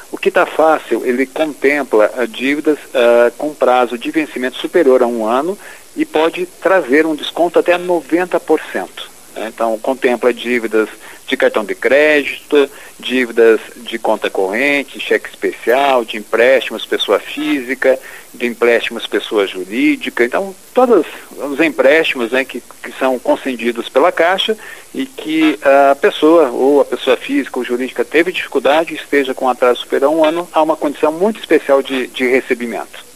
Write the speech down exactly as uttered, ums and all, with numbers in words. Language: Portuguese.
O Quita Fácil, ele contempla uh, dívidas uh, com prazo de vencimento superior a um ano e pode trazer um desconto até noventa por cento. Né? Então, contempla dívidas de cartão de crédito, dívidas de conta corrente, cheque especial, de empréstimos pessoa física, de empréstimos pessoa jurídica. Então, todos os empréstimos, né, que, que são concedidos pela Caixa e que a pessoa, ou a pessoa física ou jurídica teve dificuldade e esteja com atraso superior a um ano, há uma condição muito especial de, de recebimento.